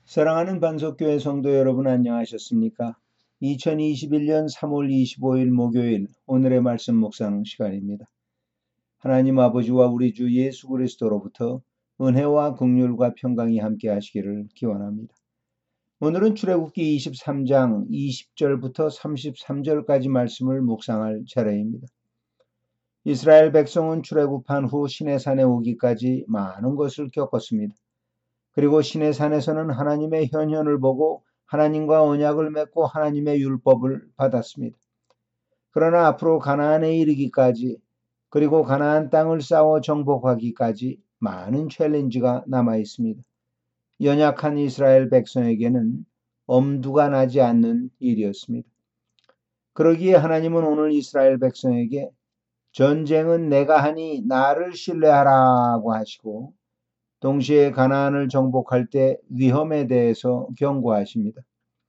사랑하는 반석교회 성도 여러분, 안녕하셨습니까? 2021년 3월 25일 목요일 오늘의 말씀 묵상 시간입니다. 하나님 아버지와 우리 주 예수 그리스도로부터 은혜와 긍휼과 평강이 함께 하시기를 기원합니다. 오늘은 출애굽기 23장 20절부터 33절까지 말씀을 묵상할 차례입니다. 이스라엘 백성은 출애굽한 후 시내산에 오기까지 많은 것을 겪었습니다. 그리고 시내산에서는 하나님의 현현을 보고 하나님과 언약을 맺고 하나님의 율법을 받았습니다. 그러나 앞으로 가나안에 이르기까지, 그리고 가나안 땅을 싸워 정복하기까지 많은 챌린지가 남아 있습니다. 연약한 이스라엘 백성에게는 엄두가 나지 않는 일이었습니다. 그러기에 하나님은 오늘 이스라엘 백성에게 전쟁은 내가 하니 나를 신뢰하라고 하시고, 동시에 가나안을 정복할 때 위험에 대해서 경고하십니다.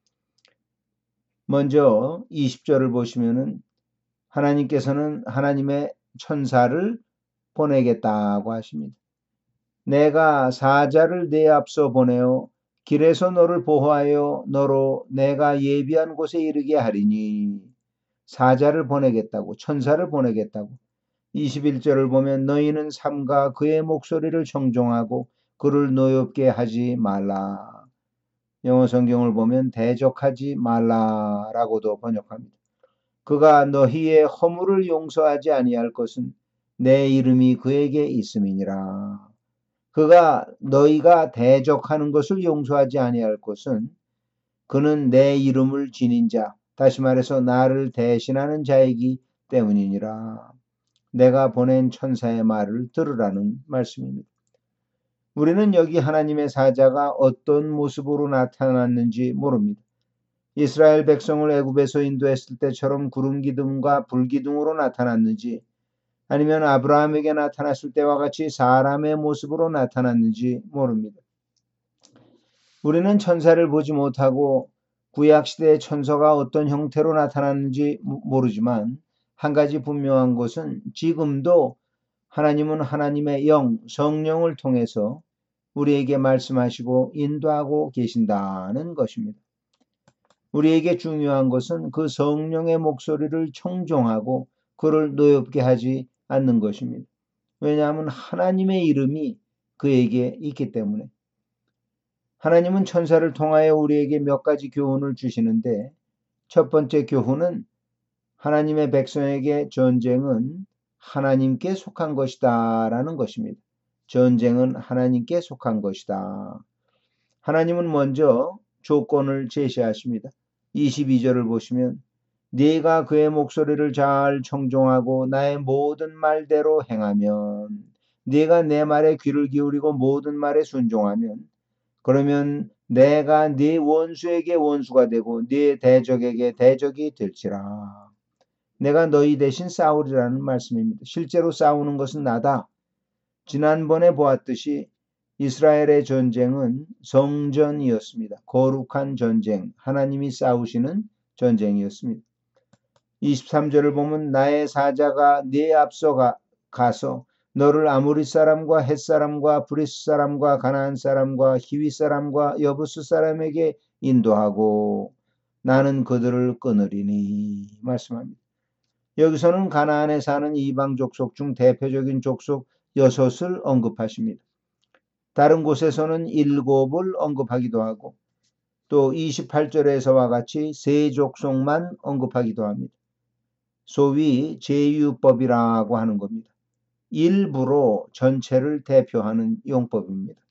먼저 20절을 보시면은 하나님께서는 하나님의 천사를 보내겠다고 하십니다. 내가 사자를 내 앞서 보내어 길에서 너를 보호하여 너로 내가 예비한 곳에 이르게 하리니, 사자를 보내겠다고, 천사를 보내겠다고. 21절을 보면 너희는 삼가 그의 목소리를 청종하고 그를 노엽게 하지 말라. 영어 성경을 보면 대적하지 말라라고도 번역합니다. 그가 너희의 허물을 용서하지 아니할 것은 내 이름이 그에게 있음이니라. 그가 너희가 대적하는 것을 용서하지 아니할 것은 그는 내 이름을 지닌 자, 다시 말해서 나를 대신하는 자이기 때문이니라. 내가 보낸 천사의 말을 들으라는 말씀입니다. 우리는 여기 하나님의 사자가 어떤 모습으로 나타났는지 모릅니다. 이스라엘 백성을 애굽에서 인도했을 때처럼 구름 기둥과 불 기둥으로 나타났는지, 아니면 아브라함에게 나타났을 때와 같이 사람의 모습으로 나타났는지 모릅니다. 우리는 천사를 보지 못하고 구약시대의 천사가 어떤 형태로 나타났는지 모르지만, 한 가지 분명한 것은 지금도 하나님은 하나님의 영, 성령을 통해서 우리에게 말씀하시고 인도하고 계신다는 것입니다. 우리에게 중요한 것은 그 성령의 목소리를 청종하고 그를 노엽게 하지 않는 것입니다. 왜냐하면 하나님의 이름이 그에게 있기 때문에. 하나님은 천사를 통하여 우리에게 몇 가지 교훈을 주시는데, 첫 번째 교훈은 하나님의 백성에게 전쟁은 하나님께 속한 것이다 라는 것입니다. 전쟁은 하나님께 속한 것이다. 하나님은 먼저 조건을 제시하십니다. 22절을 보시면 네가 그의 목소리를 잘 청종하고 나의 모든 말대로 행하면, 네가 내 말에 귀를 기울이고 모든 말에 순종하면, 그러면 내가 네 원수에게 원수가 되고 네 대적에게 대적이 될지라. 내가 너희 대신 싸우리라는 말씀입니다. 실제로 싸우는 것은 나다. 지난번에 보았듯이 이스라엘의 전쟁은 성전이었습니다. 거룩한 전쟁, 하나님이 싸우시는 전쟁이었습니다. 23절을 보면 나의 사자가 네 앞서 가서 너를 아모리 사람과 헷 사람과 브리스 사람과 가나안 사람과 히위 사람과 여부스 사람에게 인도하고 나는 그들을 끊으리니 말씀합니다. 여기서는 가나안에 사는 이방 족속 중 대표적인 족속 6을 언급하십니다. 다른 곳에서는 7을 언급하기도 하고, 또 28절에서와 같이 세 족속만 언급하기도 합니다. 소위 제유법이라고 하는 겁니다. 일부로 전체를 대표하는 용법입니다.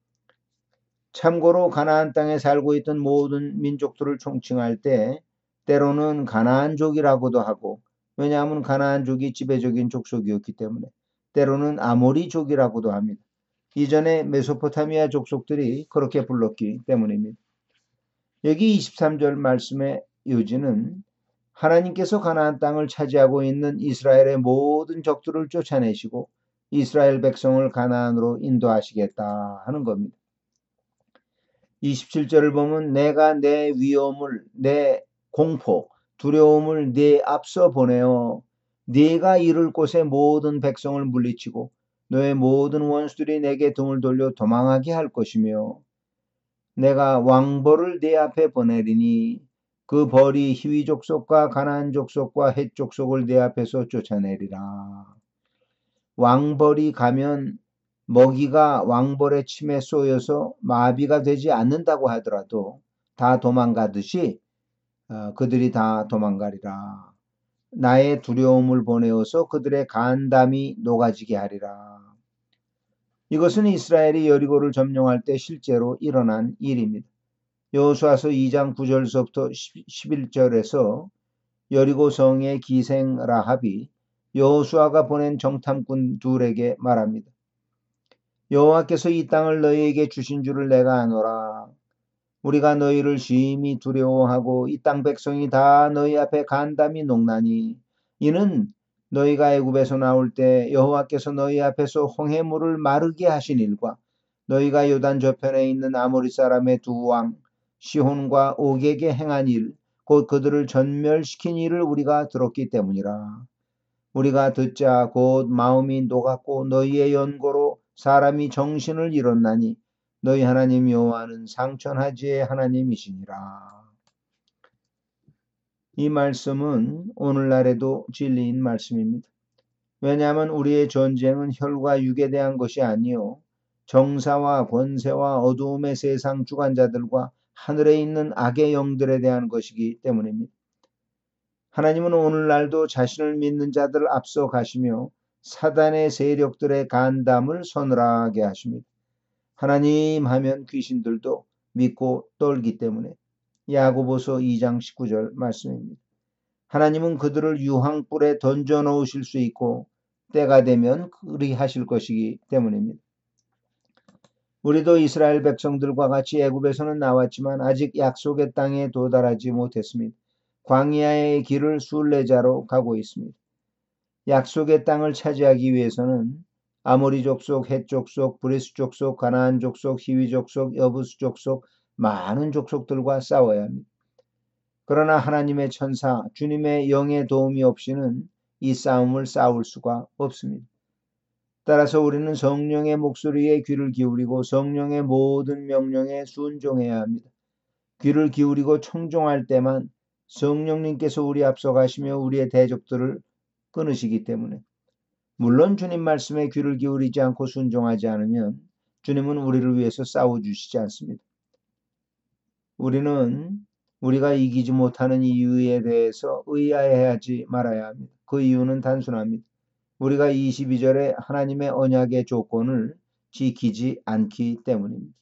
참고로 가나안 땅에 살고 있던 모든 민족들을 총칭할 때 때로는 가나안족이라고도 하고, 왜냐하면 가나안족이 지배적인 족속이었기 때문에, 때로는 아모리족이라고도 합니다. 이전에 메소포타미아 족속들이 그렇게 불렀기 때문입니다. 여기 23절 말씀의 요지는 하나님께서 가나안 땅을 차지하고 있는 이스라엘의 모든 적들을 쫓아내시고 이스라엘 백성을 가나안으로 인도하시겠다 하는 겁니다. 27절을 보면 내가 내 위험을, 내 공포, 두려움을 네 앞서 보내어 네가 이를 곳의 모든 백성을 물리치고 너의 모든 원수들이 내게 등을 돌려 도망하게 할 것이며, 내가 왕벌을 네 앞에 보내리니 그 벌이 히위 족속과 가나안 족속과 헷 족속을 네 앞에서 쫓아내리라. 왕벌이 가면 먹이가 왕벌의 침에 쏘여서 마비가 되지 않는다고 하더라도 다 도망가듯이 그들이 다 도망가리라. 나의 두려움을 보내어서 그들의 간담이 녹아지게 하리라. 이것은 이스라엘이 여리고를 점령할 때 실제로 일어난 일입니다. 여호수아서 2장 9절서부터 11절에서 여리고 성의 기생 라합이 여호수아가 보낸 정탐꾼 둘에게 말합니다. 여호와께서 이 땅을 너희에게 주신 줄을 내가 아노라. 우리가 너희를 심히 두려워하고 이 땅 백성이 다 너희 앞에 간담이 녹나니 이는 너희가 애굽에서 나올 때 여호와께서 너희 앞에서 홍해물을 마르게 하신 일과 너희가 요단 저편에 있는 아모리 사람의 두 왕 시혼과 옥에게 행한 일, 곧 그들을 전멸시킨 일을 우리가 들었기 때문이라. 우리가 듣자 곧 마음이 녹았고 너희의 연고로 사람이 정신을 잃었나니 너희 하나님 여호와는 상천하지의 하나님이시니라. 이 말씀은 오늘날에도 진리인 말씀입니다. 왜냐하면 우리의 전쟁은 혈과 육에 대한 것이 아니요 정사와 권세와 어두움의 세상 주관자들과 하늘에 있는 악의 영들에 대한 것이기 때문입니다. 하나님은 오늘날도 자신을 믿는 자들을 앞서 가시며 사단의 세력들의 간담을 서늘하게 하십니다. 하나님 하면 귀신들도 믿고 떨기 때문에 야고보서 2장 19절 말씀입니다. 하나님은 그들을 유황불에 던져 놓으실 수 있고 때가 되면 그리하실 것이기 때문입니다. 우리도 이스라엘 백성들과 같이 애굽에서는 나왔지만 아직 약속의 땅에 도달하지 못했습니다. 광야의 길을 순례자로 가고 있습니다. 약속의 땅을 차지하기 위해서는 아모리 족속, 헷 족속, 브리스 족속, 가나안 족속, 히위 족속, 여부스 족속 많은 족속들과 싸워야 합니다. 그러나 하나님의 천사, 주님의 영의 도움이 없이는 이 싸움을 싸울 수가 없습니다. 따라서 우리는 성령의 목소리에 귀를 기울이고 성령의 모든 명령에 순종해야 합니다. 귀를 기울이고 청종할 때만 성령님께서 우리 앞서 가시며 우리의 대적들을 끊으시기 때문에 물론 주님 말씀에 귀를 기울이지 않고 순종하지 않으면 주님은 우리를 위해서 싸워주시지 않습니다. 우리는 우리가 이기지 못하는 이유에 대해서 의아해하지 말아야 합니다. 그 이유는 단순합니다. 우리가 22절에 하나님의 언약의 조건을 지키지 않기 때문입니다.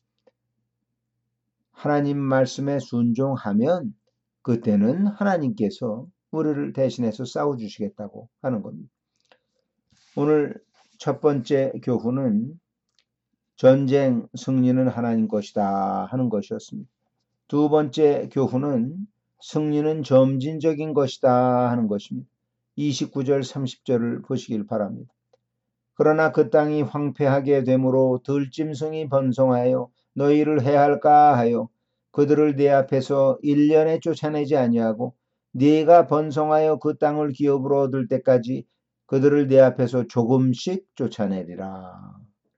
하나님 말씀에 순종하면 그때는 하나님께서 우리를 대신해서 싸워주시겠다고 하는 겁니다. 오늘 첫 번째 교훈은 전쟁 승리는 하나님 것이다 하는 것이었습니다. 두 번째 교훈은 승리는 점진적인 것이다 하는 것입니다. 29절 30절을 보시길 바랍니다. 그러나 그 땅이 황폐하게 되므로 들짐승이 번성하여 너희를 해할까 하여 그들을 네 앞에서 1년에 쫓아내지 아니하고 네가 번성하여 그 땅을 기업으로 얻을 때까지 그들을 네 앞에서 조금씩 쫓아내리라.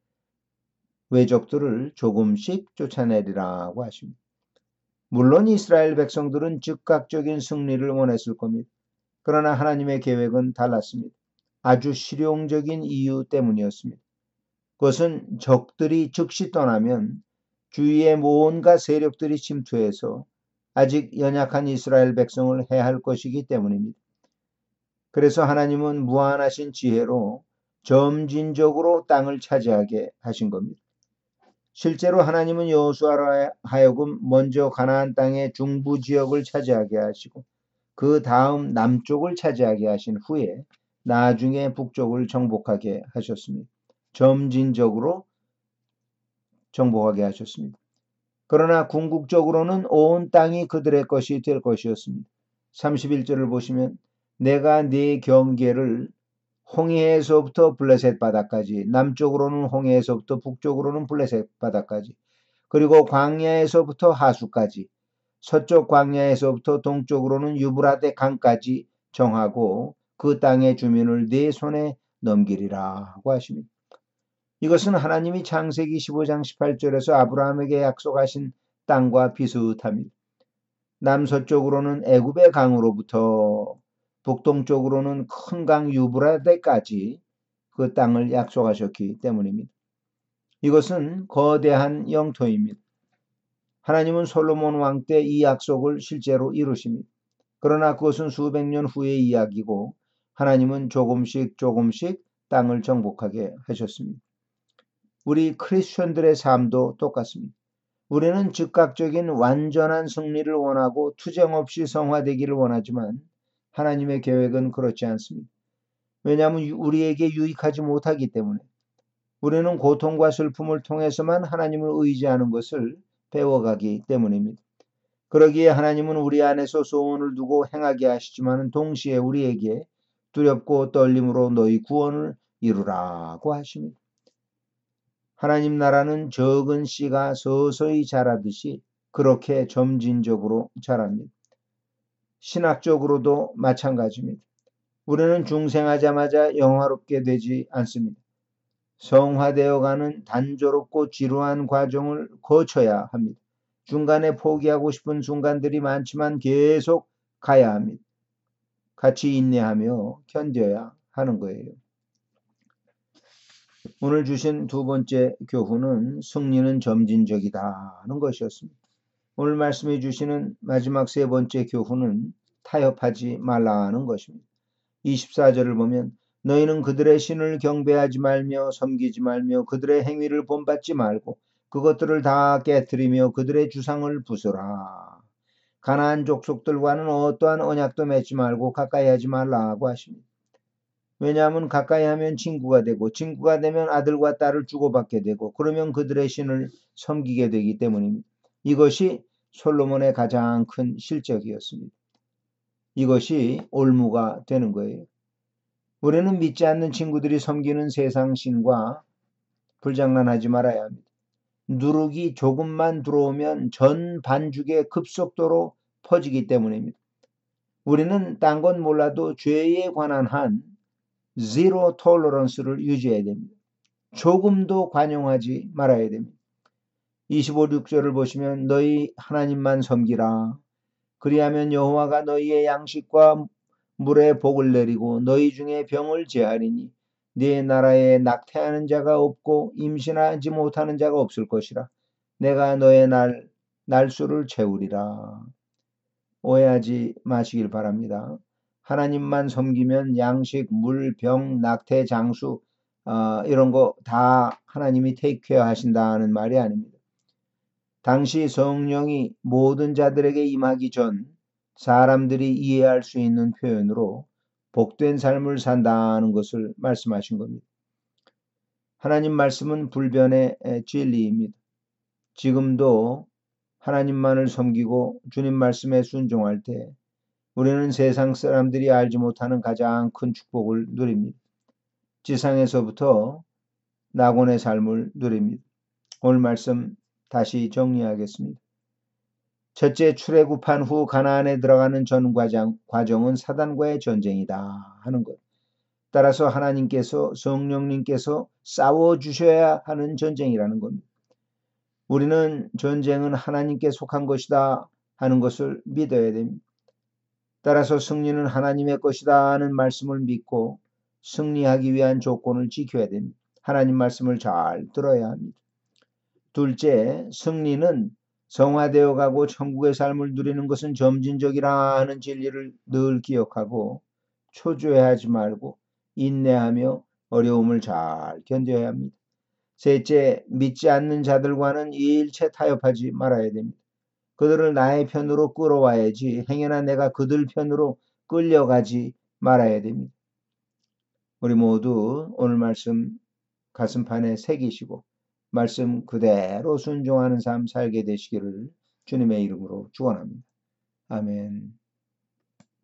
외적들을 조금씩 쫓아내리라고 하십니다. 물론 이스라엘 백성들은 즉각적인 승리를 원했을 겁니다. 그러나 하나님의 계획은 달랐습니다. 아주 실용적인 이유 때문이었습니다. 그것은 적들이 즉시 떠나면 주위의 온갖 세력들이 침투해서 아직 연약한 이스라엘 백성을 해할 것이기 때문입니다. 그래서 하나님은 무한하신 지혜로 점진적으로 땅을 차지하게 하신 겁니다. 실제로 하나님은 여호수아로 하여금 먼저 가나안 땅의 중부 지역을 차지하게 하시고 그 다음 남쪽을 차지하게 하신 후에 나중에 북쪽을 정복하게 하셨습니다. 점진적으로 정복하게 하셨습니다. 그러나 궁극적으로는 온 땅이 그들의 것이 될 것이었습니다. 31절을 보시면 내가 네 경계를 홍해에서부터 블레셋 바다까지, 남쪽으로는 홍해에서부터 북쪽으로는 블레셋 바다까지, 그리고 광야에서부터 하수까지, 서쪽 광야에서부터 동쪽으로는 유브라데 강까지 정하고 그 땅의 주민을 네 손에 넘기리라 하고 하십니다. 이것은 하나님이 창세기 15장 18절에서 아브라함에게 약속하신 땅과 비슷합니다. 남서쪽으로는 애굽의 강으로부터 북동쪽으로는 큰 강 유브라데까지 그 땅을 약속하셨기 때문입니다. 이것은 거대한 영토입니다. 하나님은 솔로몬 왕 때 이 약속을 실제로 이루십니다. 그러나 그것은 수백 년 후의 이야기고 하나님은 조금씩 땅을 정복하게 하셨습니다. 우리 크리스천들의 삶도 똑같습니다. 우리는 즉각적인 완전한 승리를 원하고 투정 없이 성화되기를 원하지만 하나님의 계획은 그렇지 않습니다. 왜냐하면 우리에게 유익하지 못하기 때문에 우리는 고통과 슬픔을 통해서만 하나님을 의지하는 것을 배워가기 때문입니다. 그러기에 하나님은 우리 안에서 소원을 두고 행하게 하시지만 동시에 우리에게 두렵고 떨림으로 너희 구원을 이루라고 하십니다. 하나님 나라는 적은 씨가 서서히 자라듯이 그렇게 점진적으로 자랍니다. 신학적으로도 마찬가지입니다. 우리는 중생하자마자 영화롭게 되지 않습니다. 성화되어가는 단조롭고 지루한 과정을 거쳐야 합니다. 중간에 포기하고 싶은 순간들이 많지만 계속 가야 합니다. 같이 인내하며 견뎌야 하는 거예요. 오늘 주신 두 번째 교훈은 승리는 점진적이다 하는 것이었습니다. 오늘 말씀해 주시는 마지막 세 번째 교훈은 타협하지 말라는 것입니다. 24절을 보면 너희는 그들의 신을 경배하지 말며 섬기지 말며 그들의 행위를 본받지 말고 그것들을 다 깨뜨리며 그들의 주상을 부수라. 가나안 족속들과는 어떠한 언약도 맺지 말고 가까이 하지 말라고 하십니다. 왜냐하면 가까이 하면 친구가 되고 친구가 되면 아들과 딸을 주고받게 되고 그러면 그들의 신을 섬기게 되기 때문입니다. 이것이 솔로몬의 가장 큰 실적이었습니다. 이것이 올무가 되는 거예요. 우리는 믿지 않는 친구들이 섬기는 세상 신과 불장난하지 말아야 합니다. 누룩이 조금만 들어오면 전 반죽에 급속도로 퍼지기 때문입니다. 우리는 딴 건 몰라도 죄에 관한 한 제로 톨러런스를 유지해야 됩니다. 조금도 관용하지 말아야 됩니다. 25, 6절을 보시면 너희 하나님만 섬기라. 그리하면 여호와가 너희의 양식과 물에 복을 내리고 너희 중에 병을 제하리니 네 나라에 낙태하는 자가 없고 임신하지 못하는 자가 없을 것이라. 내가 너의 날수를 채우리라. 오해하지 마시길 바랍니다. 하나님만 섬기면 양식, 물, 병, 낙태, 장수 이런 거 다 하나님이 테이크케어 하신다는 말이 아닙니다. 당시 성령이 모든 자들에게 임하기 전 사람들이 이해할 수 있는 표현으로 복된 삶을 산다는 것을 말씀하신 겁니다. 하나님 말씀은 불변의 진리입니다. 지금도 하나님만을 섬기고 주님 말씀에 순종할 때 우리는 세상 사람들이 알지 못하는 가장 큰 축복을 누립니다. 지상에서부터 낙원의 삶을 누립니다. 오늘 말씀 다시 정리하겠습니다. 첫째, 출애굽한 후 가나안에 들어가는 전 과정은 사단과의 전쟁이다 하는 것. 따라서 하나님께서 성령님께서 싸워주셔야 하는 전쟁이라는 겁니다. 우리는 전쟁은 하나님께 속한 것이다 하는 것을 믿어야 됩니다. 따라서 승리는 하나님의 것이다 하는 말씀을 믿고 승리하기 위한 조건을 지켜야 됩니다. 하나님 말씀을 잘 들어야 합니다. 둘째, 승리는 성화되어 가고 천국의 삶을 누리는 것은 점진적이라 하는 진리를 늘 기억하고 초조해하지 말고 인내하며 어려움을 잘 견뎌야 합니다. 셋째, 믿지 않는 자들과는 일체 타협하지 말아야 됩니다. 그들을 나의 편으로 끌어와야지 행여나 내가 그들 편으로 끌려가지 말아야 됩니다. 우리 모두 오늘 말씀 가슴판에 새기시고 말씀 그대로 순종하는 삶 살게 되시기를 주님의 이름으로 축원합니다. 아멘.